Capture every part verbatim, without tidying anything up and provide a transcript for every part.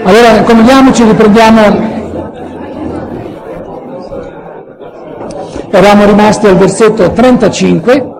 Allora, accomodiamoci, riprendiamo. Eravamo rimasti al versetto trentacinque.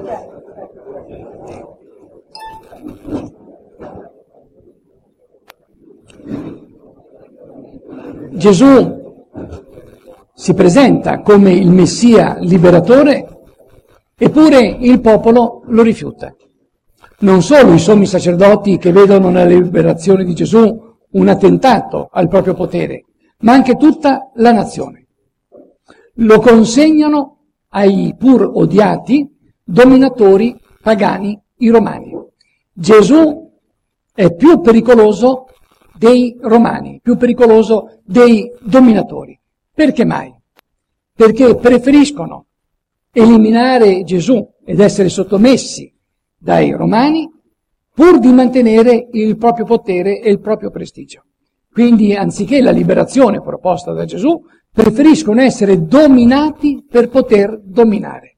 Gesù si presenta come il Messia liberatore, eppure il popolo lo rifiuta. Non solo i sommi sacerdoti, che vedono nella liberazione di Gesù un attentato al proprio potere, ma anche tutta la nazione. Lo consegnano ai pur odiati dominatori pagani, i romani. Gesù è più pericoloso dei romani, più pericoloso dei dominatori. Perché mai? Perché preferiscono eliminare Gesù ed essere sottomessi dai romani pur di mantenere il proprio potere e il proprio prestigio. Quindi, anziché la liberazione proposta da Gesù, preferiscono essere dominati per poter dominare.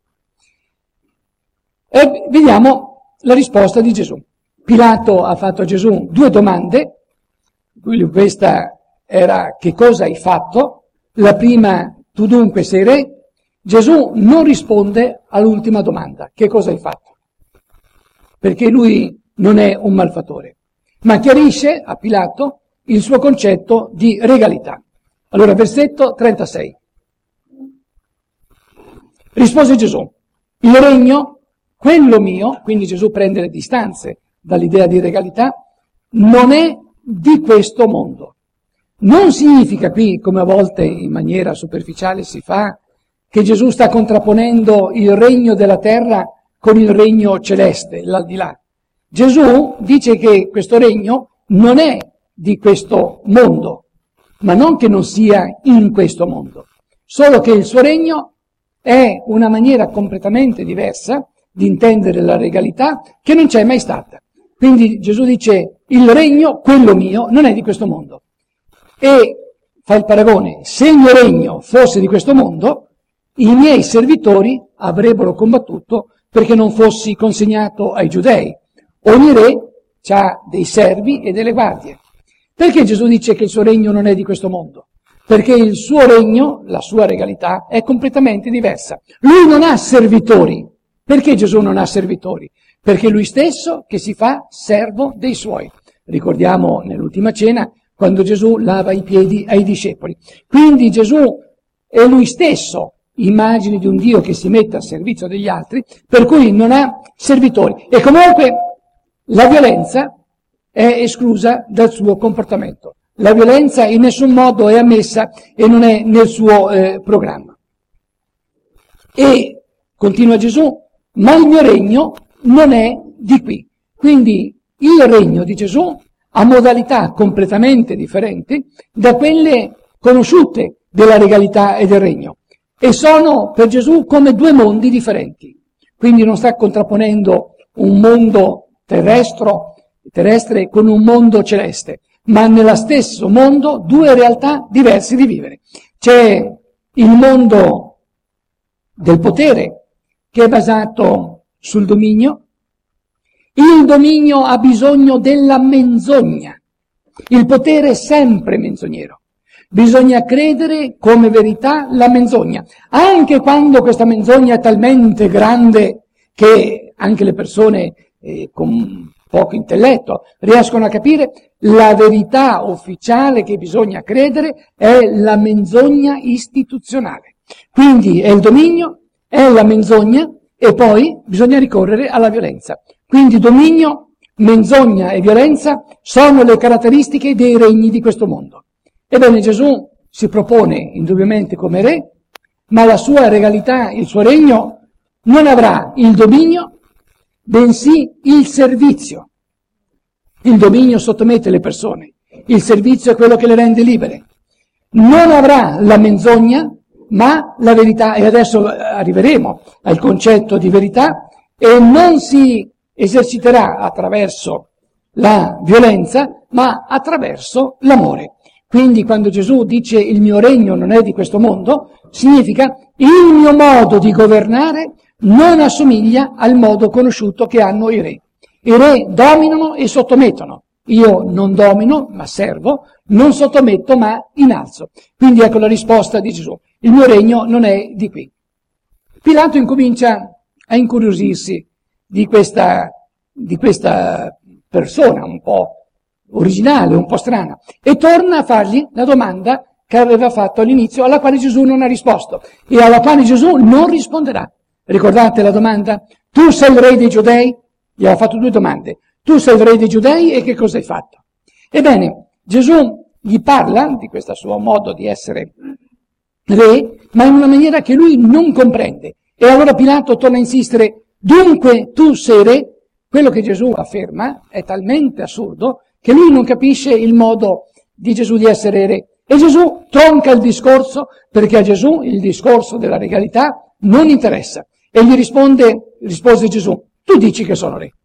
E vediamo la risposta di Gesù. Pilato ha fatto a Gesù due domande. Questa era: che cosa hai fatto? La prima: tu dunque sei re? Gesù non risponde all'ultima domanda: che cosa hai fatto? Perché lui non è un malfattore, ma chiarisce a Pilato il suo concetto di regalità. Allora, versetto trentasei. Rispose Gesù: il regno, quello mio, quindi Gesù prende le distanze dall'idea di regalità, non è di questo mondo. Non significa qui, come a volte in maniera superficiale si fa, che Gesù sta contrapponendo il regno della terra con il regno celeste, l'aldilà. Gesù dice che questo regno non è di questo mondo, ma non che non sia in questo mondo, solo che il suo regno è una maniera completamente diversa di intendere la regalità che non c'è mai stata. Quindi Gesù dice: il regno, quello mio, non è di questo mondo. E fa il paragone: se il mio regno fosse di questo mondo, i miei servitori avrebbero combattuto perché non fossi consegnato ai giudei. Ogni re ha dei servi e delle guardie. Perché Gesù dice che il suo regno non è di questo mondo? Perché il suo regno, la sua regalità, è completamente diversa. Lui non ha servitori. Perché Gesù non ha servitori? Perché lui stesso che si fa servo dei suoi. Ricordiamo nell'ultima cena quando Gesù lava i piedi ai discepoli. Quindi Gesù è lui stesso immagine di un Dio che si mette a servizio degli altri, per cui non ha servitori. E comunque la violenza è esclusa dal suo comportamento. La violenza in nessun modo è ammessa e non è nel suo eh, programma. E continua Gesù: ma il mio regno non è di qui. Quindi il regno di Gesù ha modalità completamente differenti da quelle conosciute della regalità e del regno. E sono per Gesù come due mondi differenti. Quindi non sta contrapponendo un mondo terrestre, terrestre con un mondo celeste, ma nello stesso mondo due realtà diverse di vivere. C'è il mondo del potere, che è basato sul dominio. Il dominio ha bisogno della menzogna. Il potere è sempre menzognero. Bisogna credere come verità la menzogna, anche quando questa menzogna è talmente grande che anche le persone eh, con poco intelletto riescono a capire. La verità ufficiale che bisogna credere è la menzogna istituzionale. Quindi è il dominio, è la menzogna e poi bisogna ricorrere alla violenza. Quindi dominio, menzogna e violenza sono le caratteristiche dei regni di questo mondo. Ebbene, Gesù si propone indubbiamente come re, ma la sua regalità, il suo regno, non avrà il dominio, bensì il servizio. Il dominio sottomette le persone, il servizio è quello che le rende libere. Non avrà la menzogna, ma la verità, e adesso arriveremo al concetto di verità, e non si eserciterà attraverso la violenza, ma attraverso l'amore. Quindi quando Gesù dice il mio regno non è di questo mondo, significa il mio modo di governare non assomiglia al modo conosciuto che hanno i re. I re dominano e sottomettono, io non domino, ma servo, non sottometto, ma innalzo. Quindi ecco la risposta di Gesù. Il mio regno non è di qui. Pilato incomincia a incuriosirsi di questa, di questa persona un po' originale, un po' strana, e torna a fargli la domanda che aveva fatto all'inizio, alla quale Gesù non ha risposto e alla quale Gesù non risponderà. Ricordate la domanda? Tu sei il re dei Giudei? Gli aveva fatto due domande. Tu sei il re dei Giudei e che cosa hai fatto? Ebbene, Gesù gli parla di questo suo modo di essere re, ma in una maniera che lui non comprende. E allora Pilato torna a insistere, dunque tu sei re? Quello che Gesù afferma è talmente assurdo che lui non capisce il modo di Gesù di essere re. E Gesù tronca il discorso perché a Gesù il discorso della regalità non interessa. E gli risponde, rispose Gesù, tu dici che sono re.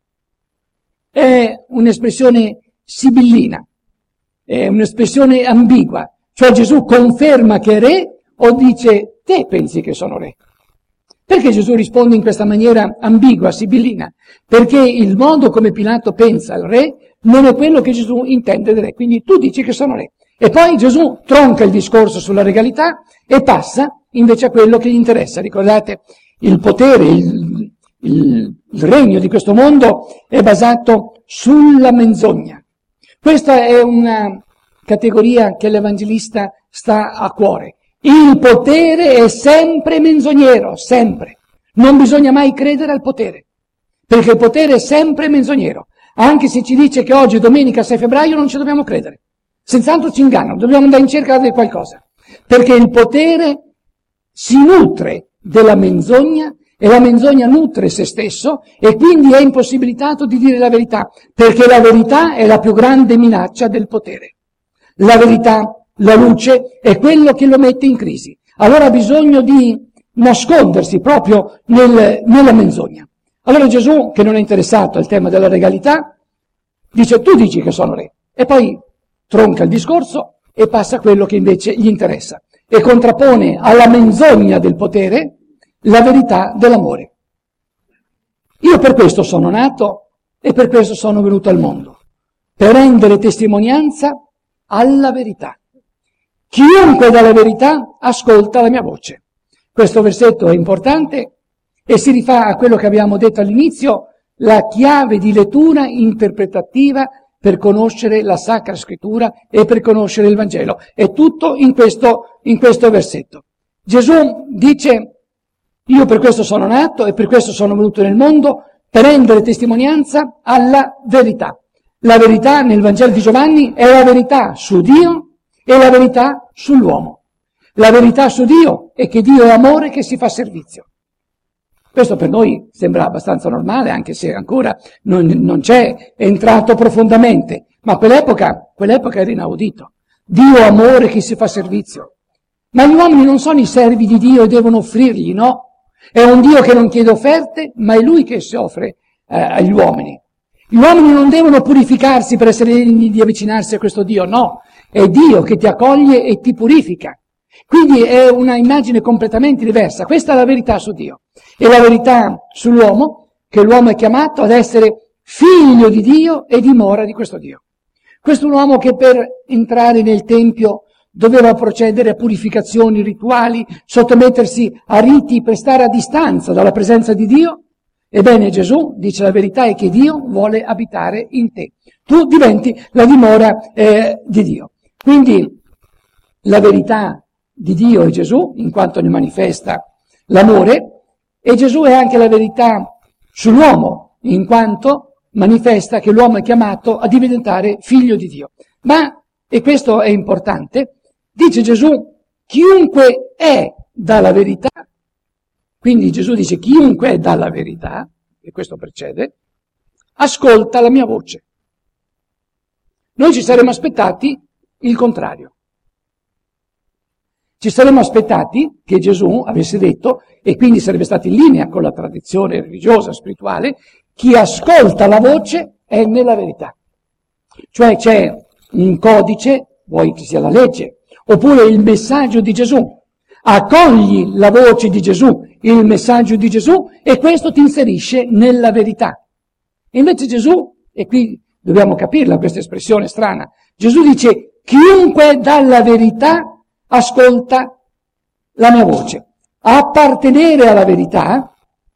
È un'espressione sibillina, è un'espressione ambigua. Cioè Gesù conferma che è re o dice te pensi che sono re? Perché Gesù risponde in questa maniera ambigua, sibillina? Perché il modo come Pilato pensa al re non è quello che Gesù intende del re. Quindi tu dici che sono re. E poi Gesù tronca il discorso sulla regalità e passa invece a quello che gli interessa. Ricordate, il potere, il, il, il regno di questo mondo è basato sulla menzogna. Questa è una categoria che l'Evangelista sta a cuore. Il potere è sempre menzognero, sempre. Non bisogna mai credere al potere, perché il potere è sempre menzognero. Anche se ci dice che oggi è domenica sei febbraio non ci dobbiamo credere. Senz'altro ci ingannano, dobbiamo andare in cerca di qualcosa. Perché il potere si nutre della menzogna e la menzogna nutre se stesso e quindi è impossibilitato di dire la verità, perché la verità è la più grande minaccia del potere. La verità, la luce, è quello che lo mette in crisi. Allora ha bisogno di nascondersi proprio nel, nella menzogna. Allora Gesù, che non è interessato al tema della regalità, dice tu dici che sono re. E poi tronca il discorso e passa a quello che invece gli interessa. E contrappone alla menzogna del potere la verità dell'amore. Io per questo sono nato e per questo sono venuto al mondo. Per rendere testimonianza alla verità. Chiunque dà la verità ascolta la mia voce. Questo versetto è importante e si rifà a quello che abbiamo detto all'inizio, la chiave di lettura interpretativa per conoscere la Sacra Scrittura e per conoscere il Vangelo. È tutto in questo, in questo versetto. Gesù dice, io per questo sono nato e per questo sono venuto nel mondo, per rendere testimonianza alla verità. La verità nel Vangelo di Giovanni è la verità su Dio e la verità sull'uomo. La verità su Dio è che Dio è amore che si fa servizio. Questo per noi sembra abbastanza normale, anche se ancora non, non c'è entrato profondamente, ma quell'epoca, quell'epoca era inaudito. Dio è amore che si fa servizio. Ma gli uomini non sono i servi di Dio e devono offrirgli, no? È un Dio che non chiede offerte, ma è Lui che si offre eh, agli uomini. Gli uomini non devono purificarsi per essere degni di avvicinarsi a questo Dio, no. È Dio che ti accoglie e ti purifica. Quindi è una immagine completamente diversa. Questa è la verità su Dio. E la verità sull'uomo, che l'uomo è chiamato ad essere figlio di Dio e dimora di questo Dio. Questo è un uomo che per entrare nel Tempio doveva procedere a purificazioni rituali, sottomettersi a riti per stare a distanza dalla presenza di Dio. Ebbene, Gesù dice la verità è che Dio vuole abitare in te. Tu diventi la dimora eh, di Dio. Quindi la verità di Dio è Gesù, in quanto ne manifesta l'amore, e Gesù è anche la verità sull'uomo, in quanto manifesta che l'uomo è chiamato a diventare figlio di Dio. Ma, e questo è importante, dice Gesù, chiunque è dalla verità, quindi Gesù dice chiunque è dalla verità, e questo precede, ascolta la mia voce. Noi ci saremmo aspettati il contrario. Ci saremmo aspettati che Gesù avesse detto, e quindi sarebbe stato in linea con la tradizione religiosa, spirituale, chi ascolta la voce è nella verità. Cioè c'è un codice, vuoi che sia la legge, oppure il messaggio di Gesù. Accogli la voce di Gesù, il messaggio di Gesù, e questo ti inserisce nella verità. E invece Gesù, e qui dobbiamo capirla questa espressione strana. Gesù dice: chiunque dalla verità ascolta la mia voce. Appartenere alla verità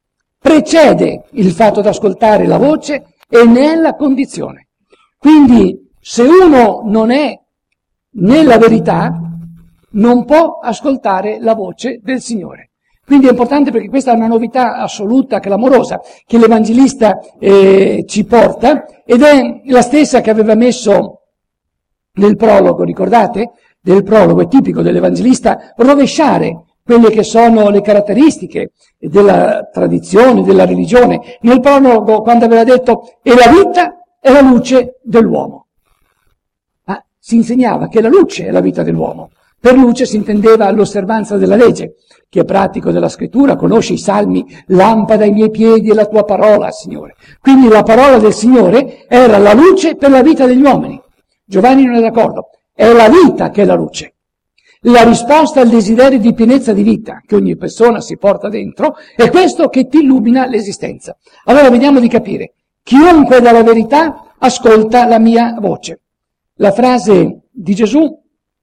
precede il fatto di ascoltare la voce e ne è la condizione. Quindi se uno non è nella verità non può ascoltare la voce del Signore. Quindi è importante, perché questa è una novità assoluta, clamorosa, che l'Evangelista eh, ci porta, ed è la stessa che aveva messo nel prologo, ricordate? Del prologo è tipico dell'Evangelista rovesciare quelle che sono le caratteristiche della tradizione, della religione. Nel prologo, quando aveva detto «e la vita è la luce dell'uomo», ma si insegnava che la luce è la vita dell'uomo. Per luce si intendeva l'osservanza della legge. Chi è pratico della scrittura conosce i salmi: lampada ai miei piedi e la tua parola, Signore. Quindi la parola del Signore era la luce per la vita degli uomini. Giovanni non è d'accordo. È la vita che è la luce. La risposta al desiderio di pienezza di vita che ogni persona si porta dentro è questo che ti illumina l'esistenza. Allora vediamo di capire. Chiunque dalla verità ascolta la mia voce. La frase di Gesù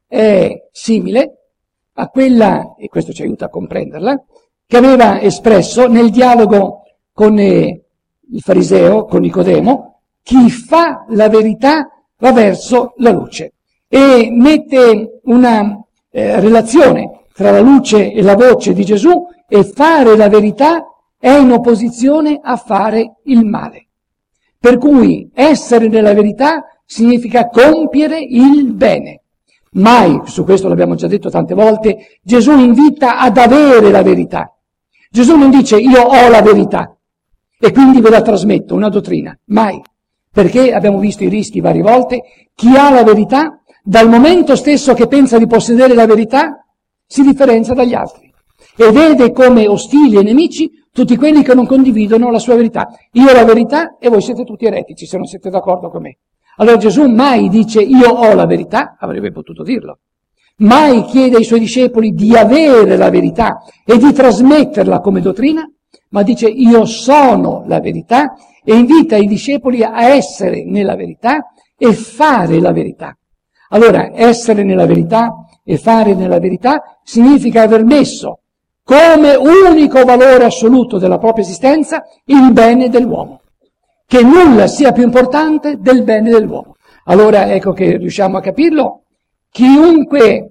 è simile a quella, e questo ci aiuta a comprenderla, che aveva espresso nel dialogo con eh, il fariseo, con Nicodemo: chi fa la verità va verso la luce. E mette una eh, relazione tra la luce e la voce di Gesù, e fare la verità è in opposizione a fare il male. Per cui essere nella verità significa compiere il bene. Mai, su questo l'abbiamo già detto tante volte, Gesù invita ad avere la verità. Gesù non dice io ho la verità e quindi ve la trasmetto, una dottrina. Mai. Perché abbiamo visto i rischi varie volte. Chi ha la verità, dal momento stesso che pensa di possedere la verità, si differenzia dagli altri e vede come ostili e nemici tutti quelli che non condividono la sua verità. Io ho la verità e voi siete tutti eretici se non siete d'accordo con me. Allora Gesù mai dice io ho la verità, avrebbe potuto dirlo. Mai chiede ai suoi discepoli di avere la verità e di trasmetterla come dottrina, ma dice io sono la verità, e invita i discepoli a essere nella verità e fare la verità. Allora, essere nella verità e fare nella verità significa aver messo come unico valore assoluto della propria esistenza il bene dell'uomo. Che nulla sia più importante del bene dell'uomo. Allora ecco che riusciamo a capirlo. Chiunque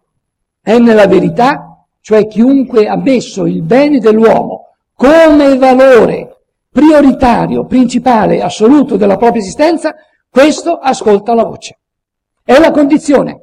è nella verità, cioè chiunque ha messo il bene dell'uomo come valore prioritario, principale, assoluto della propria esistenza, questo ascolta la voce. È la condizione.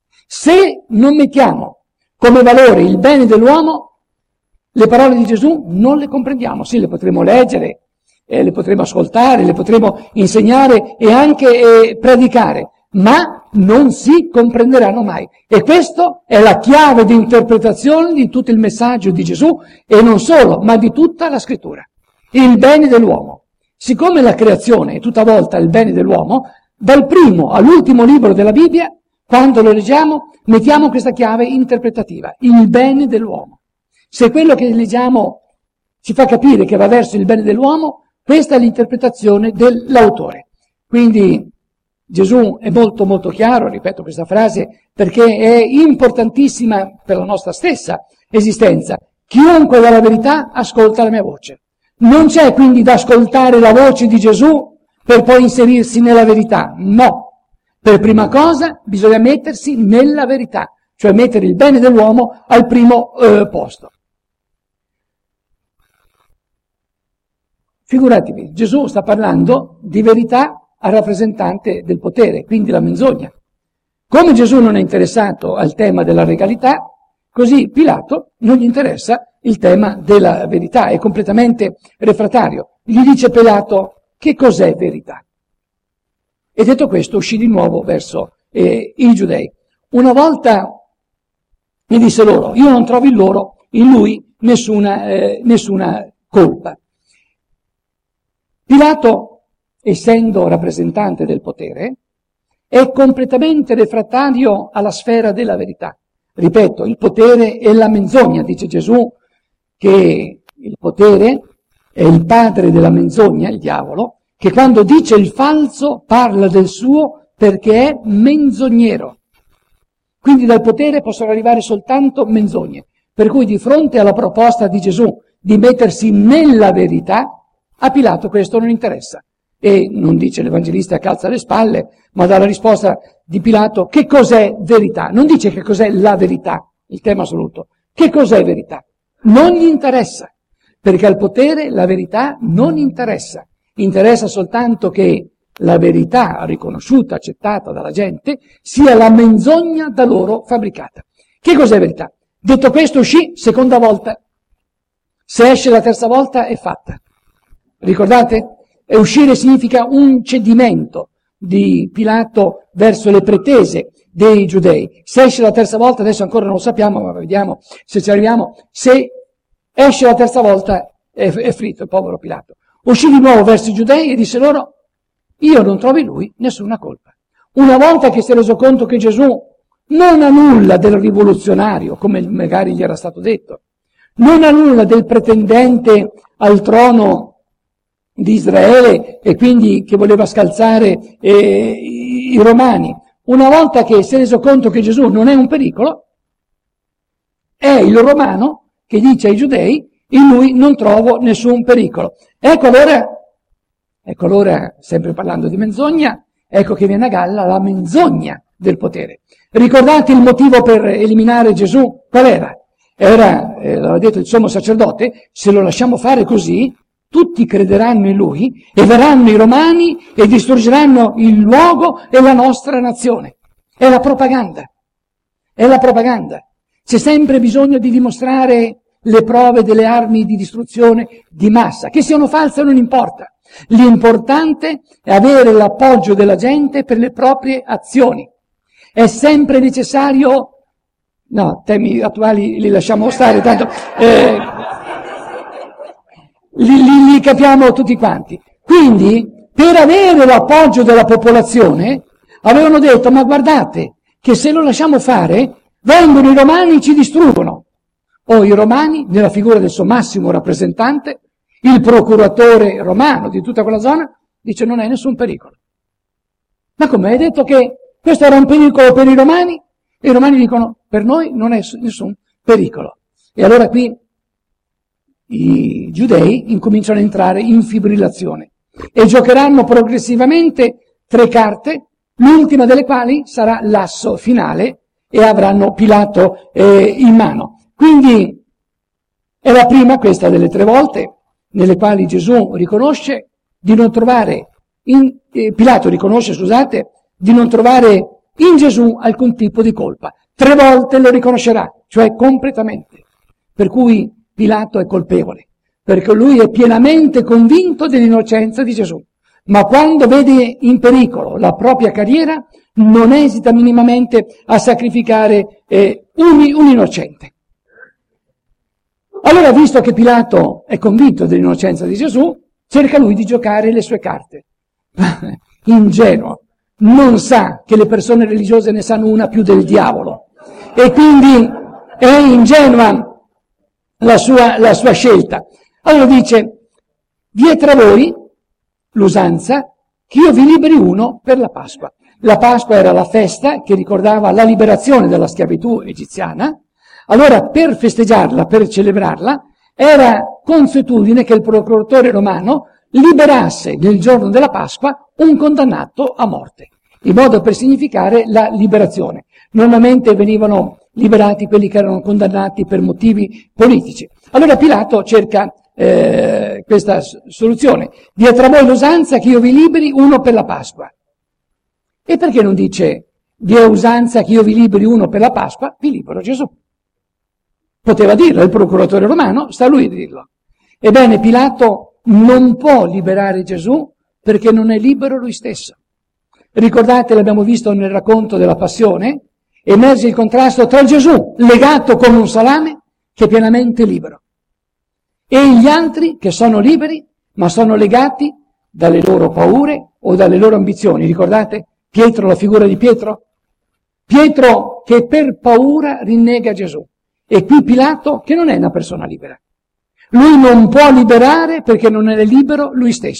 Se non mettiamo come valore il bene dell'uomo, le parole di Gesù non le comprendiamo. Sì, le potremo leggere, Eh, le potremo ascoltare, le potremo insegnare e anche eh, predicare, ma non si comprenderanno mai. E questa è la chiave di interpretazione di tutto il messaggio di Gesù, e non solo, ma di tutta la scrittura. Il bene dell'uomo. Siccome la creazione è tutta volta il bene dell'uomo, dal primo all'ultimo libro della Bibbia, quando lo leggiamo, mettiamo questa chiave interpretativa, il bene dell'uomo. Se quello che leggiamo ci fa capire che va verso il bene dell'uomo, questa è l'interpretazione dell'autore. Quindi Gesù è molto molto chiaro, ripeto questa frase, perché è importantissima per la nostra stessa esistenza. Chiunque dà la verità ascolta la mia voce. Non c'è quindi da ascoltare la voce di Gesù per poi inserirsi nella verità. No. Per prima cosa bisogna mettersi nella verità, cioè mettere il bene dell'uomo al primo eh, posto. Figuratevi, Gesù sta parlando di verità al rappresentante del potere, quindi la menzogna. Come Gesù non è interessato al tema della regalità, così Pilato non gli interessa il tema della verità, è completamente refrattario. Gli dice Pilato: che cos'è verità? E detto questo uscì di nuovo verso eh, i giudei. Una volta mi disse loro: io non trovo in loro, in lui, nessuna, eh, nessuna colpa. Pilato, essendo rappresentante del potere, è completamente refrattario alla sfera della verità. Ripeto, il potere è la menzogna, dice Gesù, che il potere è il padre della menzogna, il diavolo, che quando dice il falso parla del suo perché è menzognero. Quindi dal potere possono arrivare soltanto menzogne. Per cui di fronte alla proposta di Gesù di mettersi nella verità, a Pilato questo non interessa. E non dice l'Evangelista che alza le spalle, ma dà la risposta di Pilato: che cos'è verità? Non dice che cos'è la verità, il tema assoluto. Che cos'è verità? Non gli interessa, perché al potere la verità non interessa. Interessa soltanto che la verità riconosciuta, accettata dalla gente, sia la menzogna da loro fabbricata. Che cos'è verità? Detto questo, uscì seconda volta. Se esce la terza volta è fatta. Ricordate? E uscire significa un cedimento di Pilato verso le pretese dei giudei. Se esce la terza volta, adesso ancora non lo sappiamo, ma vediamo se ci arriviamo, se esce la terza volta è, è fritto il povero Pilato. Uscì di nuovo verso i giudei e disse loro: io non trovo in lui nessuna colpa. Una volta che si è reso conto che Gesù non ha nulla del rivoluzionario, come magari gli era stato detto, non ha nulla del pretendente al trono di Israele e quindi che voleva scalzare eh, i romani. Una volta che si è reso conto che Gesù non è un pericolo, è il romano che dice ai giudei: in lui non trovo nessun pericolo. Ecco allora, ecco allora, sempre parlando di menzogna, ecco che viene a galla la menzogna del potere. Ricordate il motivo per eliminare Gesù? Qual era? Era, eh, l'aveva detto il sommo sacerdote: se lo lasciamo fare così, tutti crederanno in lui e verranno i romani e distruggeranno il luogo e la nostra nazione. È la propaganda. È la propaganda. C'è sempre bisogno di dimostrare le prove delle armi di distruzione di massa. Che siano false non importa. L'importante è avere l'appoggio della gente per le proprie azioni. È sempre necessario... No, temi attuali li lasciamo stare, tanto... Eh, Li, li, li capiamo tutti quanti. Quindi, per avere l'appoggio della popolazione, avevano detto: ma guardate, che se lo lasciamo fare, vengono i romani e ci distruggono. O i romani, nella figura del suo massimo rappresentante, il procuratore romano di tutta quella zona, dice: non è nessun pericolo. Ma come hai detto che questo era un pericolo per i romani? E i romani dicono: per noi non è nessun pericolo. E allora qui i giudei incominciano a entrare in fibrillazione e giocheranno progressivamente tre carte, l'ultima delle quali sarà l'asso finale e avranno Pilato eh, in mano. Quindi è la prima, questa delle tre volte, nelle quali Gesù riconosce di non trovare, in, eh, Pilato riconosce, scusate, di non trovare in Gesù alcun tipo di colpa. Tre volte lo riconoscerà, cioè completamente. Per cui Pilato è colpevole, perché lui è pienamente convinto dell'innocenza di Gesù, ma quando vede in pericolo la propria carriera non esita minimamente a sacrificare eh, un, un innocente. Allora, visto che Pilato è convinto dell'innocenza di Gesù, cerca lui di giocare le sue carte. Ingenuo, non sa che le persone religiose ne sanno una più del diavolo, e quindi è ingenua La sua, la sua scelta. Allora dice: vi è tra voi l'usanza che io vi liberi uno per la Pasqua. La Pasqua era la festa che ricordava la liberazione dalla schiavitù egiziana. Allora, per festeggiarla, per celebrarla, era consuetudine che il procuratore romano liberasse nel giorno della Pasqua un condannato a morte, in modo per significare la liberazione. Normalmente venivano liberati quelli che erano condannati per motivi politici. Allora Pilato cerca eh, questa soluzione: vi è tra voi l'usanza che io vi liberi uno per la Pasqua. E perché non dice: vi è usanza che io vi liberi uno per la Pasqua, vi libero Gesù? Poteva dirlo il procuratore romano, sta a lui a dirlo. Ebbene, Pilato non può liberare Gesù perché non è libero lui stesso. Ricordate, l'abbiamo visto nel racconto della Passione, emerge il contrasto tra Gesù, legato come un salame, che è pienamente libero, e gli altri che sono liberi, ma sono legati dalle loro paure o dalle loro ambizioni. Ricordate Pietro, la figura di Pietro? Pietro che per paura rinnega Gesù. E qui Pilato che non è una persona libera. Lui non può liberare perché non è libero lui stesso.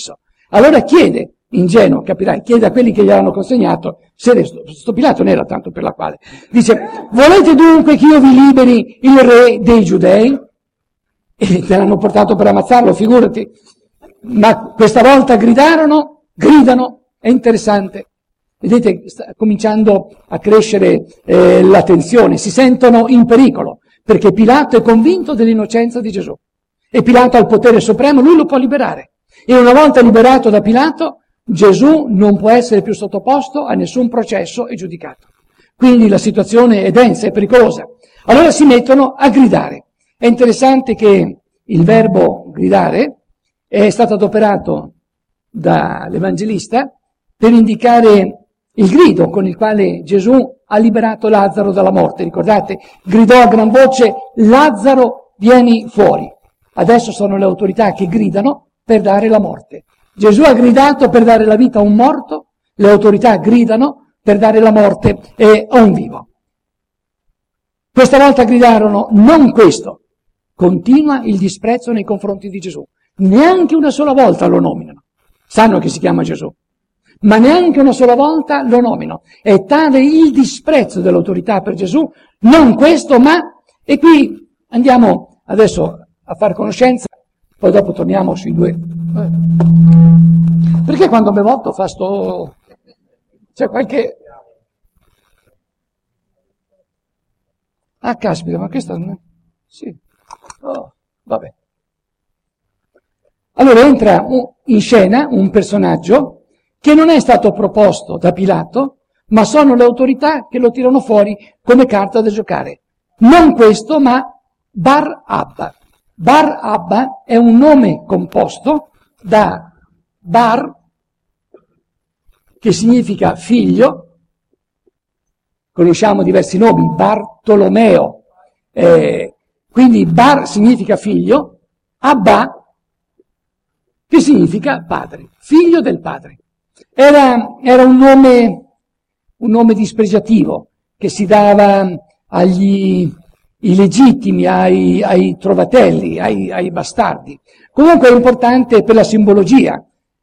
Allora chiede, ingenuo, capirai, chiede a quelli che gli hanno consegnato, se resto, sto Pilato non era tanto per la quale, dice, volete dunque che io vi liberi il re dei Giudei? E te l'hanno portato per ammazzarlo, figurati. Ma questa volta gridarono, gridano, è interessante. Vedete, sta cominciando a crescere eh, la tensione, si sentono in pericolo, perché Pilato è convinto dell'innocenza di Gesù. E Pilato ha il potere supremo, lui lo può liberare. E una volta liberato da Pilato, Gesù non può essere più sottoposto a nessun processo e giudicato. Quindi la situazione è densa, è pericolosa. Allora si mettono a gridare. È interessante che il verbo gridare è stato adoperato dall'Evangelista per indicare il grido con il quale Gesù ha liberato Lazzaro dalla morte. Ricordate? Gridò a gran voce, Lazzaro, vieni fuori. Adesso sono le autorità che gridano per dare la morte. Gesù ha gridato per dare la vita a un morto, le autorità gridano per dare la morte a un vivo. Questa volta gridarono, non questo. Continua il disprezzo nei confronti di Gesù. Neanche una sola volta lo nominano. Sanno che si chiama Gesù. Ma neanche una sola volta lo nominano. È tale il disprezzo dell'autorità per Gesù, non questo, ma... E qui andiamo adesso a far conoscenza, poi dopo torniamo sui due. Perché quando mi volto fa sto... C'è qualche... Ah, caspita, ma questa... Sì. Oh, vabbè. Allora entra in scena un personaggio che non è stato proposto da Pilato, ma sono le autorità che lo tirano fuori come carta da giocare. Non questo, ma Bar Abba. Bar Abba è un nome composto da Bar, che significa figlio, conosciamo diversi nomi, Bartolomeo, eh, quindi Bar significa figlio, Abba che significa padre, figlio del padre. Era, era un nome, un nome dispregiativo che si dava agli illegittimi, ai, ai trovatelli, ai, ai bastardi. Comunque è importante per la simbologia.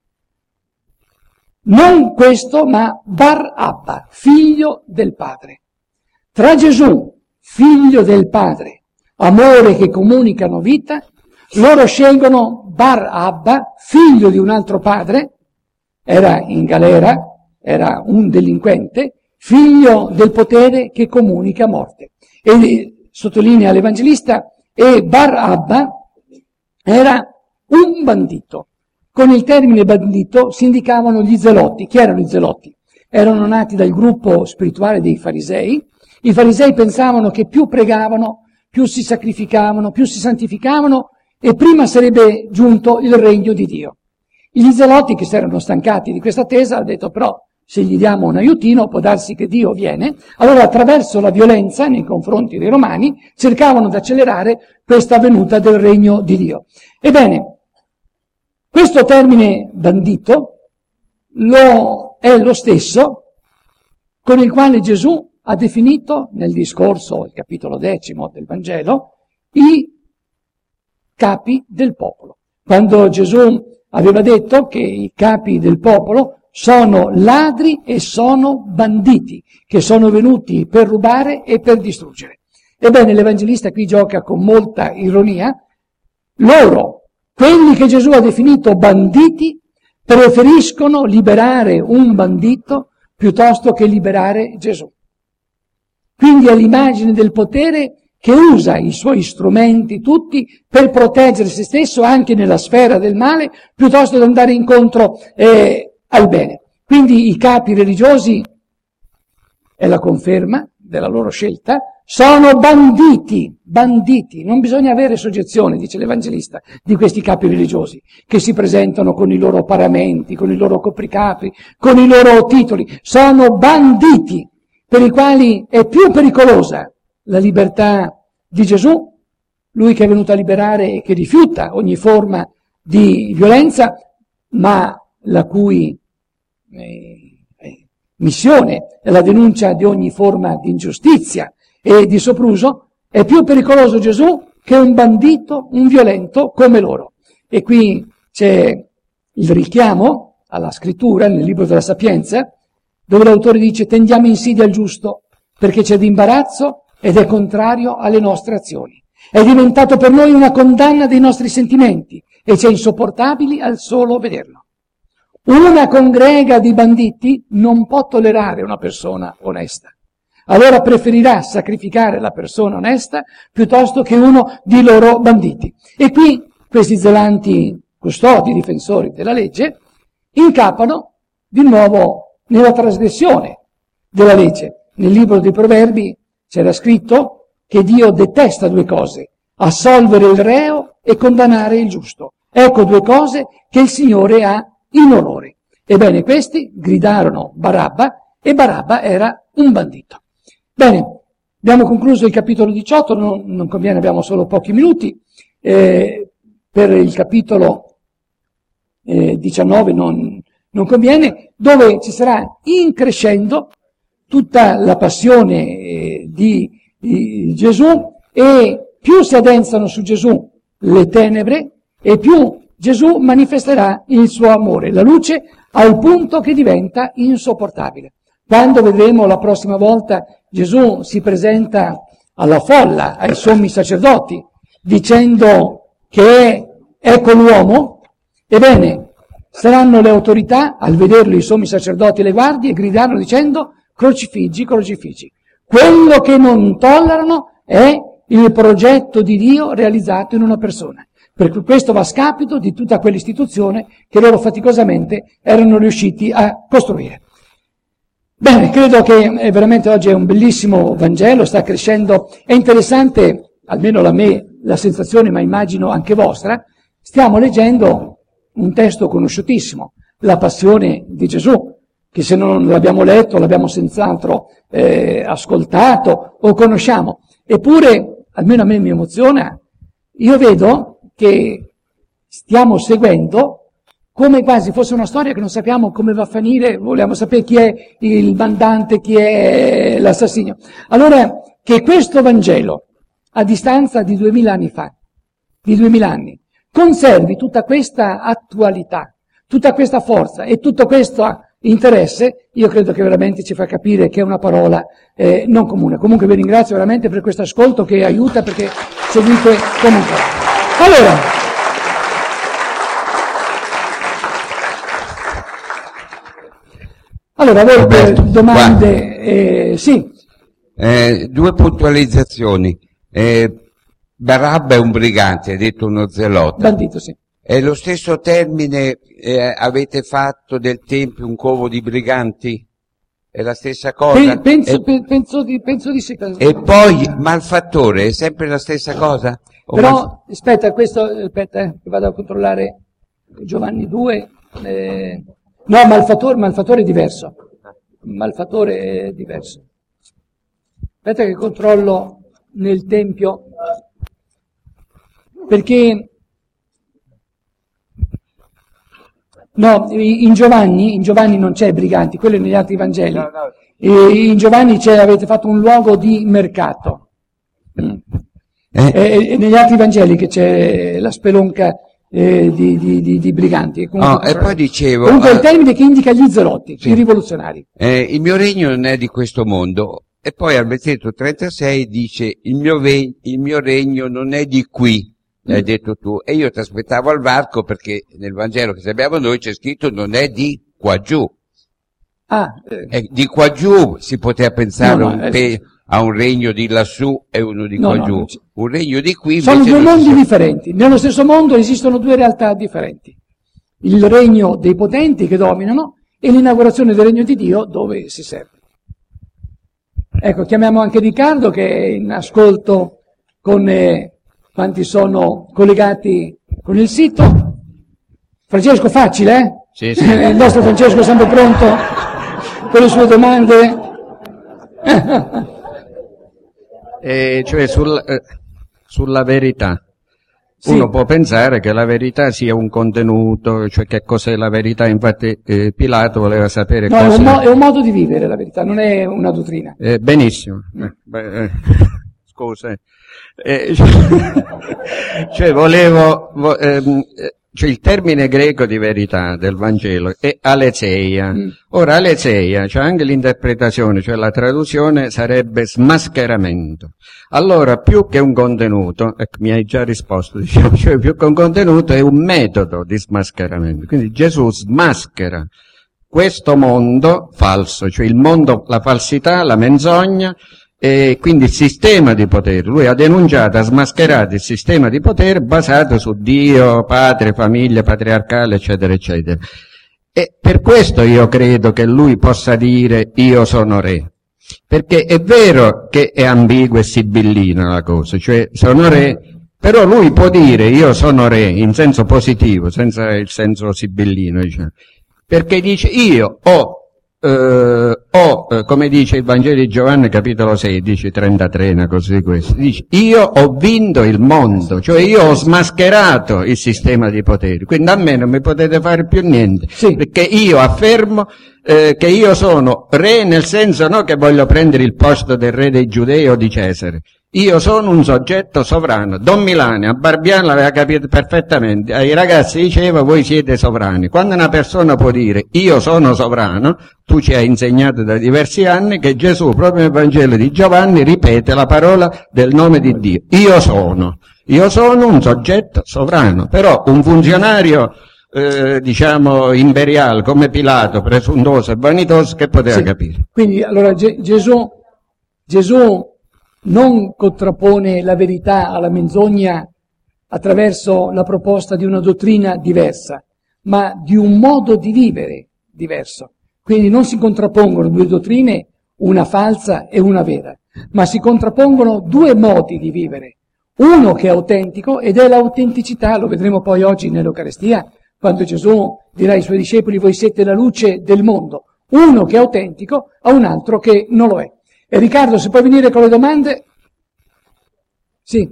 Non questo, ma Bar Abba, figlio del padre. Tra Gesù, figlio del padre, amore che comunicano vita, loro scelgono Bar Abba, figlio di un altro padre, era in galera, era un delinquente, figlio del potere che comunica morte. E sottolinea l'Evangelista, e Bar Abba era un bandito. Con il termine bandito si indicavano gli zelotti. Chi erano i zelotti? Erano nati dal gruppo spirituale dei farisei. I farisei pensavano che più pregavano, più si sacrificavano, più si santificavano, e prima sarebbe giunto il regno di Dio. Gli zelotti, che si erano stancati di questa attesa, hanno detto però se gli diamo un aiutino può darsi che Dio viene. Allora attraverso la violenza nei confronti dei romani cercavano di accelerare questa venuta del regno di Dio. Ebbene, questo termine bandito lo, è lo stesso con il quale Gesù ha definito nel discorso, il capitolo decimo del Vangelo, i capi del popolo. Quando Gesù aveva detto che i capi del popolo sono ladri e sono banditi, che sono venuti per rubare e per distruggere. Ebbene, l'Evangelista qui gioca con molta ironia. Loro, quelli che Gesù ha definito banditi, preferiscono liberare un bandito piuttosto che liberare Gesù. Quindi è l'immagine del potere che usa i suoi strumenti tutti per proteggere se stesso anche nella sfera del male, piuttosto che andare incontro eh, al bene. Quindi i capi religiosi, è la conferma della loro scelta, sono banditi, banditi. Non bisogna avere soggezione, dice l'Evangelista, di questi capi religiosi, che si presentano con i loro paramenti, con i loro copricapi, con i loro titoli. Sono banditi, per i quali è più pericolosa la libertà di Gesù, lui che è venuto a liberare e che rifiuta ogni forma di violenza, ma la cui eh, eh, missione è la denuncia di ogni forma di ingiustizia e di sopruso. È più pericoloso Gesù che un bandito, un violento come loro. E qui c'è il richiamo alla scrittura nel libro della Sapienza, dove l'autore dice: tendiamo insidia al giusto perché c'è d'imbarazzo ed è contrario alle nostre azioni. È diventato per noi una condanna dei nostri sentimenti e c'è insopportabili al solo vederlo. Una congrega di banditi non può tollerare una persona onesta. Allora preferirà sacrificare la persona onesta piuttosto che uno di loro banditi. E qui questi zelanti custodi, difensori della legge, incappano di nuovo nella trasgressione della legge. Nel libro dei Proverbi c'era scritto che Dio detesta due cose: assolvere il reo e condannare il giusto. Ecco due cose che il Signore ha in onore. Ebbene, questi gridarono Barabba e Barabba era un bandito. Bene, abbiamo concluso il capitolo diciotto, non, non conviene, abbiamo solo pochi minuti. Eh, per il capitolo eh, diciannove non, non conviene, dove ci sarà in crescendo tutta la passione eh, di, di Gesù, e più si addensano su Gesù le tenebre e più Gesù manifesterà il suo amore, la luce, al punto che diventa insopportabile. Quando vedremo la prossima volta Gesù si presenta alla folla, ai sommi sacerdoti, dicendo che ecco l'uomo, ebbene, saranno le autorità, al vederlo i sommi sacerdoti e le guardie, gridarono dicendo: crocifiggi, crocifiggi. Quello che non tollerano è il progetto di Dio realizzato in una persona. Per questo va a scapito di tutta quell'istituzione che loro faticosamente erano riusciti a costruire. Bene, credo che veramente oggi è un bellissimo Vangelo, sta crescendo, è interessante, almeno la me, la sensazione, ma immagino anche vostra, stiamo leggendo un testo conosciutissimo, la passione di Gesù, che se non l'abbiamo letto, l'abbiamo senz'altro eh, ascoltato o conosciamo. Eppure, almeno a me mi emoziona, io vedo che stiamo seguendo come quasi fosse una storia che non sappiamo come va a finire, vogliamo sapere chi è il mandante, chi è l'assassino. Allora, che questo Vangelo, a distanza di duemila anni fa, di duemila anni, conservi tutta questa attualità, tutta questa forza e tutto questo interesse, io credo che veramente ci fa capire che è una parola eh, non comune. Comunque vi ringrazio veramente per questo ascolto che aiuta, perché seguite comunque. Allora, allora voi per domande, eh, sì. Eh, due puntualizzazioni. Eh, Barabba è un brigante, hai detto uno zelota. Bandito, sì. È lo stesso termine, eh, avete fatto del Tempio un covo di briganti? È la stessa cosa? Penso, e, pe, penso, di, penso di sì. E poi malfattore è sempre la stessa cosa? O Però, mal... aspetta, questo, aspetta, eh, che vado a controllare Giovanni due. Eh, no, malfattore, malfattore è diverso. Malfattore è diverso. Aspetta che controllo nel Tempio, perché no, in Giovanni, in Giovanni non c'è briganti, quello è negli altri Vangeli. No, no. E in Giovanni c'è, avete fatto un luogo di mercato. Eh? E, e negli altri Vangeli che c'è la spelonca eh, di, di, di, di briganti. Comunque, oh, e poi dicevo... Comunque è il uh, termine che indica gli zelotti, sì, i rivoluzionari. Eh, il mio regno non è di questo mondo. E poi al versetto trentasei dice: il mio, ve- il mio regno non è di qui, l'hai mm. detto tu. E io ti aspettavo al varco, perché nel Vangelo che abbiamo noi c'è scritto non è di qua giù. Ah, eh. E di qua giù si poteva pensare no, no, un pe- a un regno di lassù e uno di no, qua no, giù. Un regno di qui. Sono due mondi si... differenti. Nello stesso mondo esistono due realtà differenti. Il regno dei potenti che dominano e l'inaugurazione del regno di Dio dove si serve. Ecco, chiamiamo anche Riccardo che è in ascolto con eh, quanti sono collegati con il sito. Francesco, facile, eh? Sì, sì. Il nostro Francesco è sempre pronto per le sue domande. E cioè sul, eh, sulla verità. Sì. Uno può pensare che la verità sia un contenuto, cioè che cos'è la verità, infatti eh, Pilato voleva sapere no, cosa... No, è, mo- è un modo di vivere la verità, non è una dottrina. Eh, benissimo. Eh, beh, eh, scusa. Eh, cioè, cioè volevo... Vo, ehm, cioè il termine greco di verità del Vangelo è aletheia. Mm. Ora aletheia, cioè anche l'interpretazione, cioè la traduzione sarebbe smascheramento. Allora più che un contenuto, ecco mi hai già risposto, diciamo, cioè più che un contenuto è un metodo di smascheramento. Quindi Gesù smaschera questo mondo falso, cioè il mondo, la falsità, la menzogna, e quindi il sistema di potere. Lui ha denunciato, ha smascherato il sistema di potere basato su Dio, padre, famiglia, patriarcale, eccetera, eccetera. E per questo io credo che lui possa dire io sono re. Perché è vero che è ambigua e sibillina la cosa, cioè sono re, però lui può dire io sono re in senso positivo, senza il senso sibillino, diciamo. Perché dice io ho Uh, o, uh, come dice il Vangelo di Giovanni, capitolo sedici, trentatré, una cosa di questo, dice, io ho vinto il mondo, cioè io ho smascherato il sistema di poteri, quindi a me non mi potete fare più niente, sì. Perché io affermo eh, che io sono re nel senso no che voglio prendere il posto del re dei Giudei o di Cesare. Io sono un soggetto sovrano. Don Milani a Barbiano l'aveva capito perfettamente. Ai ragazzi diceva voi siete sovrani. Quando una persona può dire io sono sovrano, tu ci hai insegnato da diversi anni che Gesù proprio nel Vangelo di Giovanni ripete la parola del nome di Dio. Io sono. Io sono un soggetto sovrano. Però un funzionario eh, diciamo imperiale come Pilato, presuntuoso e vanitoso, che poteva sì. capire. Quindi allora Ge- Gesù Gesù non contrappone la verità alla menzogna attraverso la proposta di una dottrina diversa, ma di un modo di vivere diverso. Quindi non si contrappongono due dottrine, una falsa e una vera, ma si contrappongono due modi di vivere. Uno che è autentico ed è l'autenticità, lo vedremo poi oggi nell'Eucaristia, quando Gesù dirà ai suoi discepoli voi siete la luce del mondo. Uno che è autentico a un altro che non lo è. E Riccardo, se puoi venire con le domande? Sì.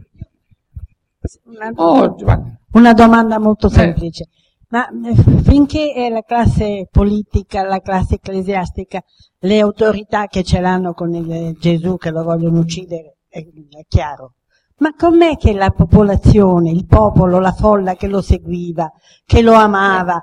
Una, oh, una domanda molto semplice. Eh. Ma finché è la classe politica, la classe ecclesiastica, le autorità che ce l'hanno con il Gesù che lo vogliono uccidere, è, è chiaro. Ma com'è che la popolazione, il popolo, la folla che lo seguiva, che lo amava,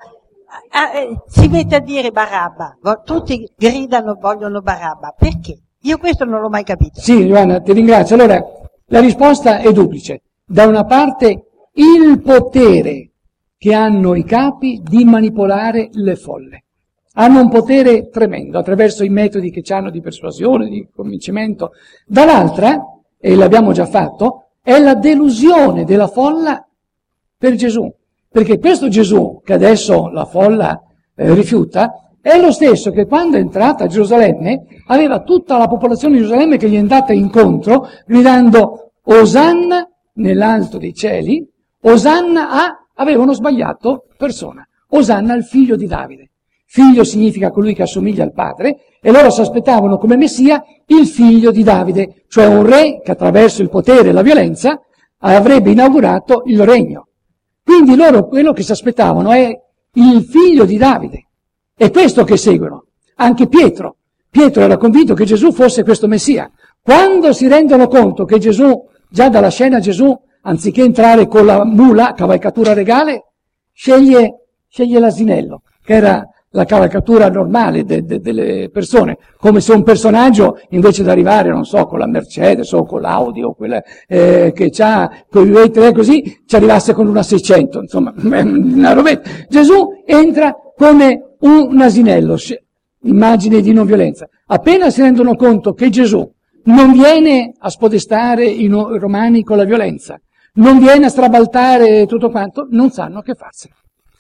eh, si mette a dire Barabba? Tutti gridano vogliono Barabba. Perché? Io questo non l'ho mai capito. Sì, Giovanna, ti ringrazio. Allora, la risposta è duplice. Da una parte, il potere che hanno i capi di manipolare le folle. Hanno un potere tremendo attraverso i metodi che hanno di persuasione, di convincimento. Dall'altra, e l'abbiamo già fatto, è la delusione della folla per Gesù. Perché questo Gesù, che adesso la folla eh, rifiuta, è lo stesso che quando è entrata a Gerusalemme aveva tutta la popolazione di Gerusalemme che gli è andata incontro gridando Osanna nell'alto dei cieli, Osanna a, avevano sbagliato persona, Osanna al figlio di Davide. Figlio significa colui che assomiglia al padre e loro si aspettavano come Messia il figlio di Davide, cioè un re che attraverso il potere e la violenza avrebbe inaugurato il regno. Quindi loro quello che si aspettavano è il figlio di Davide. È questo che seguono. Anche Pietro. Pietro era convinto che Gesù fosse questo Messia. Quando si rendono conto che Gesù, già dalla scena Gesù, anziché entrare con la mula, cavalcatura regale, sceglie, sceglie l'asinello, che era la cavalcatura normale de, de, delle persone, come se un personaggio, invece di arrivare, non so, con la Mercedes o con l'Audi o quella eh, che c'ha, con i tre così, ci arrivasse con una seicento, insomma, una robetta. Gesù entra come un asinello, immagine di non violenza. Appena si rendono conto che Gesù non viene a spodestare i romani con la violenza, non viene a strabaltare tutto quanto, non sanno che farsene.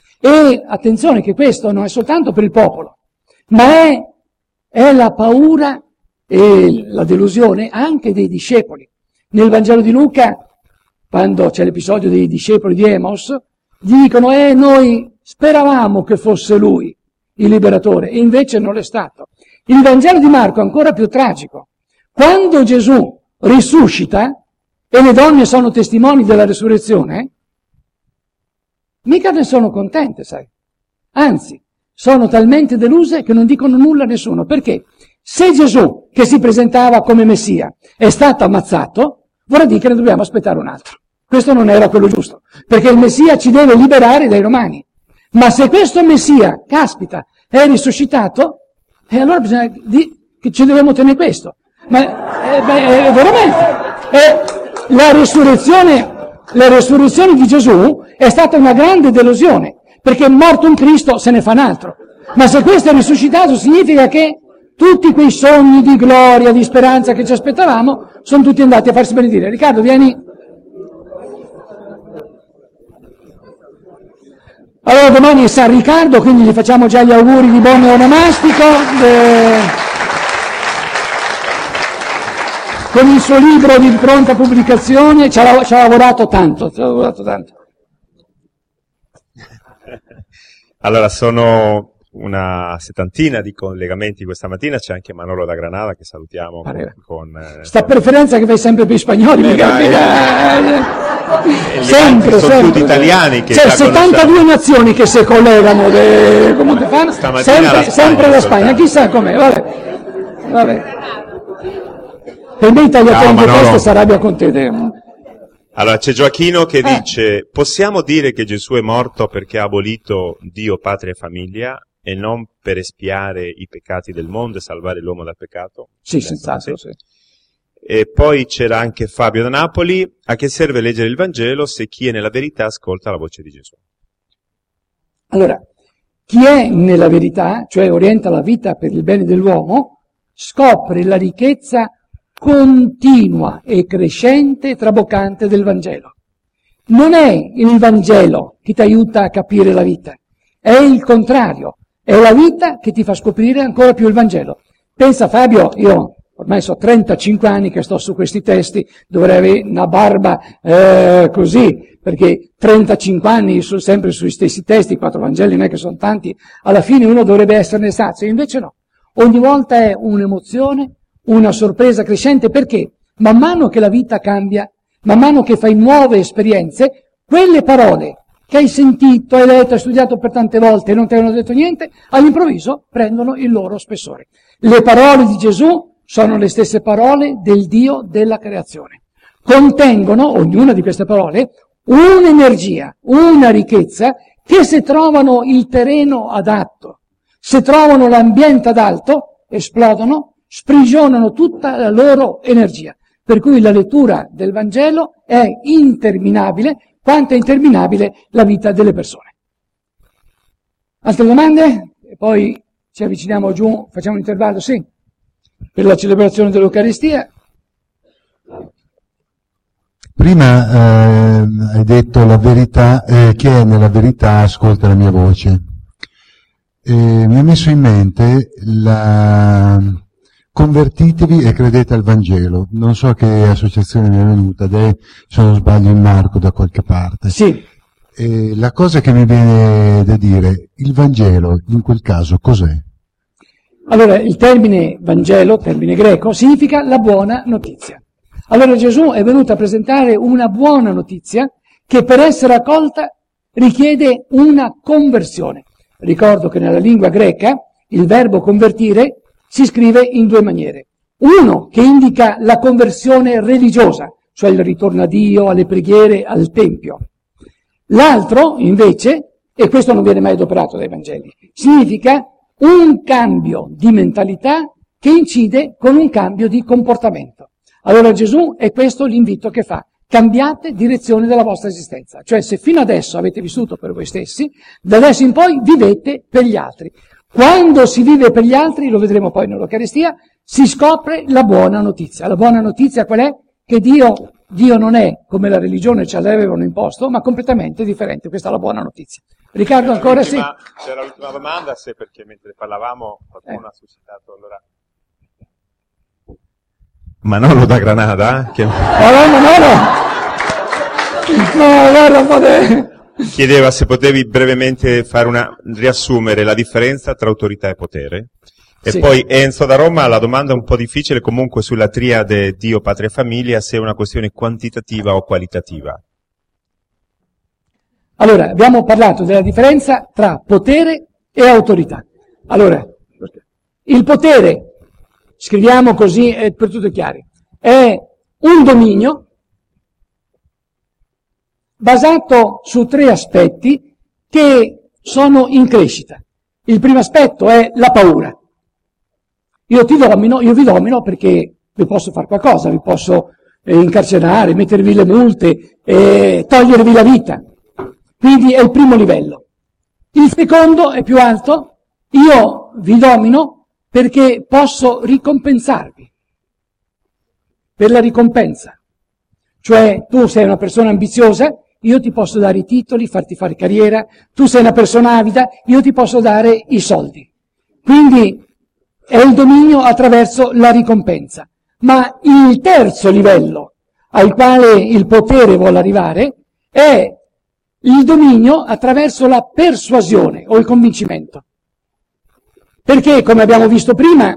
E attenzione che questo non è soltanto per il popolo, ma è, è la paura e la delusione anche dei discepoli. Nel Vangelo di Luca, quando c'è l'episodio dei discepoli di Emaus, dicono, eh, noi speravamo che fosse lui il liberatore, e invece non è stato. Il Vangelo di Marco è ancora più tragico. Quando Gesù risuscita, e le donne sono testimoni della resurrezione, mica ne sono contente, sai. Anzi, sono talmente deluse che non dicono nulla a nessuno. Perché? Se Gesù, che si presentava come Messia, è stato ammazzato, vorrà dire che ne dobbiamo aspettare un altro. questo non era quello giusto, perché il Messia ci deve liberare dai Romani. Ma se questo Messia, caspita, è risuscitato, e allora bisogna di, che ci dobbiamo tenere questo. Ma eh, beh, eh, veramente, eh, la risurrezione, la risurrezione di Gesù è stata una grande delusione, perché morto un Cristo se ne fa un altro. Ma se questo è risuscitato significa che tutti quei sogni di gloria, di speranza che ci aspettavamo, sono tutti andati a farsi benedire. Riccardo, vieni. Allora domani è San Riccardo, quindi gli facciamo già gli auguri di buon onomastico. Eh, con il suo libro di pronta pubblicazione, ci ha, ci ha lavorato tanto, ci ha lavorato tanto. Allora, sono una settantina di collegamenti questa mattina, c'è anche Manolo da Granada che salutiamo con, con eh, sta preferenza che fai sempre per gli spagnoli, eh, mica, eh, eh, sempre, sono sempre. tutti italiani che c'è settantadue nazioni che si collegano de, come te fanno? sempre, sempre da Spagna, chissà com'è, vabbè, vabbè. Per me Tagliatelle di Testa si arrabbia con te. Allora c'è Gioacchino che eh. dice: possiamo dire che Gesù è morto perché ha abolito Dio, patria e famiglia e non per espiare i peccati del mondo e salvare l'uomo dal peccato? Sì, senz'altro, sì. E poi c'era anche Fabio da Napoli: a che serve leggere il Vangelo se chi è nella verità ascolta la voce di Gesù? Allora, chi è nella verità, cioè orienta la vita per il bene dell'uomo, scopre la ricchezza continua e crescente e traboccante del Vangelo. Non è il Vangelo che ti aiuta a capire la vita, è il contrario, è la vita che ti fa scoprire ancora più il Vangelo. Pensa Fabio, io ormai so trentacinque anni che sto su questi testi, dovrei avere una barba eh, così, perché trentacinque anni su, sempre sui stessi testi, quattro Vangeli non è che sono tanti, alla fine uno dovrebbe esserne sazio, invece no. Ogni volta è un'emozione, una sorpresa crescente, perché man mano che la vita cambia, man mano che fai nuove esperienze, quelle parole che hai sentito, hai letto, hai studiato per tante volte e non ti hanno detto niente, all'improvviso prendono il loro spessore. Le parole di Gesù sono le stesse parole del Dio della creazione. Contengono, ognuna di queste parole, un'energia, una ricchezza che se trovano il terreno adatto, se trovano l'ambiente adatto, esplodono, sprigionano tutta la loro energia. Per cui la lettura del Vangelo è interminabile, quanto è interminabile la vita delle persone. Altre domande? E poi ci avviciniamo giù, facciamo un intervallo, sì, per la celebrazione dell'Eucaristia. Prima eh, hai detto la verità, eh, chi è nella verità ascolta la mia voce. E mi ha messo in mente la convertitevi e credete al Vangelo. Non so che associazione mi è venuta, se non sbaglio in Marco da qualche parte. Sì. E la cosa che mi viene da dire, il Vangelo in quel caso cos'è? Allora, il termine Vangelo, termine greco, significa la buona notizia. Allora Gesù è venuto a presentare una buona notizia che per essere accolta richiede una conversione. Ricordo che nella lingua greca il verbo convertire si scrive in due maniere. Uno che indica la conversione religiosa, cioè il ritorno a Dio, alle preghiere, al Tempio. L'altro, invece, e questo non viene mai adoperato dai Vangeli, significa un cambio di mentalità che incide con un cambio di comportamento. Allora Gesù è questo l'invito che fa. Cambiate direzione della vostra esistenza. Cioè se fino adesso avete vissuto per voi stessi, da adesso in poi vivete per gli altri. Quando si vive per gli altri, lo vedremo poi nell'Eucaristia, si scopre la buona notizia. La buona notizia qual è? Che Dio, Dio non è come la religione ce l'avevano imposto, ma completamente differente. Questa è la buona notizia. Riccardo ancora sì? C'era l'ultima domanda, se perché mentre parlavamo qualcuno eh. ha suscitato allora... Manolo da Granada? Che... Allora, Manolo! No, guarda un po' de... Chiedeva se potevi brevemente fare una riassumere la differenza tra autorità e potere. E sì. Poi Enzo da Roma, la domanda è un po' difficile comunque sulla triade Dio, patria e famiglia, se è una questione quantitativa o qualitativa. Allora, abbiamo parlato della differenza tra potere e autorità. Allora, il potere, scriviamo così è per tutti chiari, è un dominio basato su tre aspetti che sono in crescita. Il primo aspetto è la paura. Io ti domino, io vi domino perché vi posso fare qualcosa, vi posso eh, incarcerare, mettervi le multe, eh, togliervi la vita. Quindi è il primo livello. Il secondo è più alto, io vi domino perché posso ricompensarvi. Per la ricompensa. Cioè, tu sei una persona ambiziosa, io ti posso dare i titoli, farti fare carriera, tu sei una persona avida, io ti posso dare i soldi. Quindi è il dominio attraverso la ricompensa. Ma il terzo livello al quale il potere vuole arrivare è il dominio attraverso la persuasione o il convincimento. Perché, come abbiamo visto prima,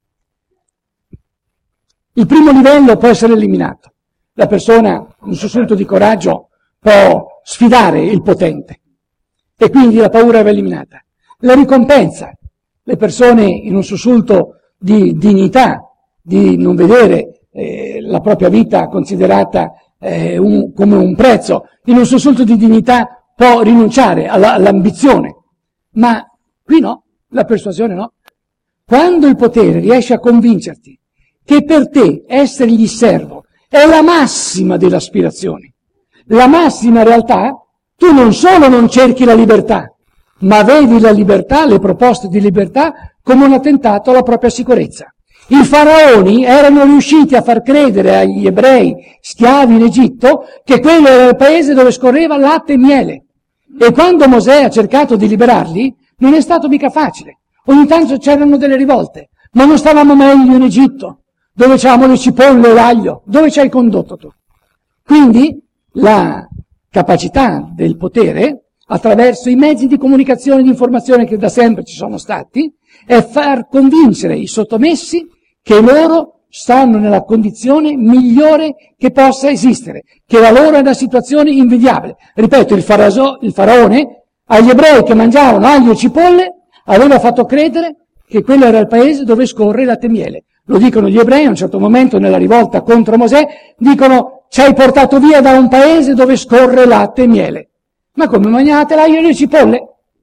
il primo livello può essere eliminato. La persona, un sussulto di coraggio, può sfidare il potente e quindi la paura va eliminata. La ricompensa, le persone in un sussulto di dignità, di non vedere eh, la propria vita considerata eh, un, come un prezzo, in un sussulto di dignità può rinunciare alla, all'ambizione, ma qui no, la persuasione no. Quando il potere riesce a convincerti che per te essergli servo è la massima delle aspirazioni, la massima realtà, tu non solo non cerchi la libertà, ma vedi la libertà, le proposte di libertà, come un attentato alla propria sicurezza. I faraoni erano riusciti a far credere agli ebrei schiavi in Egitto che quello era il paese dove scorreva latte e miele. E quando Mosè ha cercato di liberarli, non è stato mica facile. Ogni tanto c'erano delle rivolte, ma non stavamo meglio in Egitto, dove c'avevamo le cipolle e l'aglio. Dove ci hai condotto tu? Quindi la capacità del potere, attraverso i mezzi di comunicazione e di informazione che da sempre ci sono stati, è far convincere i sottomessi che loro stanno nella condizione migliore che possa esistere, che la loro è una situazione invidiabile. Ripeto, il, faraso, il faraone agli ebrei che mangiavano aglio e cipolle aveva fatto credere che quello era il paese dove scorre latte e miele. Lo dicono gli ebrei a un certo momento nella rivolta contro Mosè, dicono: ci hai portato via da un paese dove scorre latte e miele. Ma come mangiate l'aglio e le cipolle?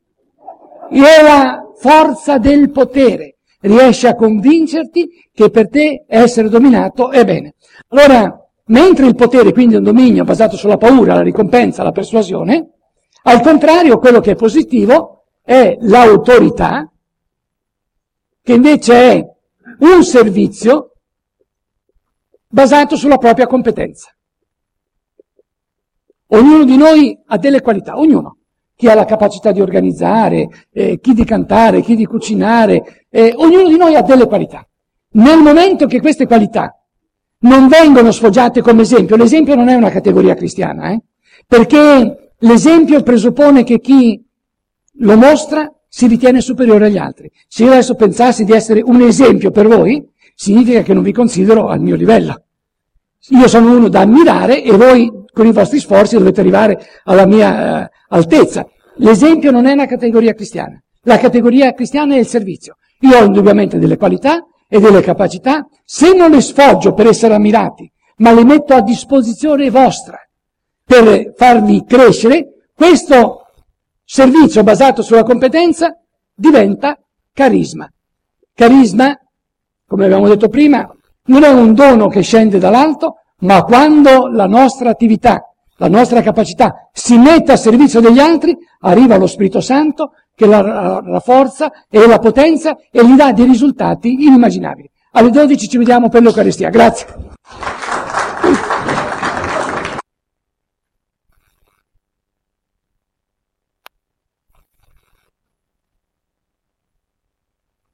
E la forza del potere riesce a convincerti che per te essere dominato è bene. Allora, mentre il potere quindi è un dominio basato sulla paura, la ricompensa, la persuasione, al contrario quello che è positivo è l'autorità, che invece è un servizio basato sulla propria competenza. Ognuno di noi ha delle qualità, ognuno. Chi ha la capacità di organizzare, eh, chi di cantare, chi di cucinare, eh, ognuno di noi ha delle qualità. Nel momento che queste qualità non vengono sfoggiate come esempio, l'esempio non è una categoria cristiana, eh, perché l'esempio presuppone che chi lo mostra si ritiene superiore agli altri. Se io adesso pensassi di essere un esempio per voi, significa che non vi considero al mio livello. Io sono uno da ammirare e voi con i vostri sforzi dovete arrivare alla mia uh, altezza. L'esempio non è una categoria cristiana. La categoria cristiana è il servizio. Io ho indubbiamente delle qualità e delle capacità, se non le sfoggio per essere ammirati, ma le metto a disposizione vostra per farvi crescere, questo servizio basato sulla competenza diventa carisma. Carisma, come abbiamo detto prima, non è un dono che scende dall'alto, ma quando la nostra attività, la nostra capacità si mette a servizio degli altri, arriva lo Spirito Santo che la rafforza e la potenza e gli dà dei risultati inimmaginabili. Alle dodici ci vediamo per l'Eucaristia. Grazie.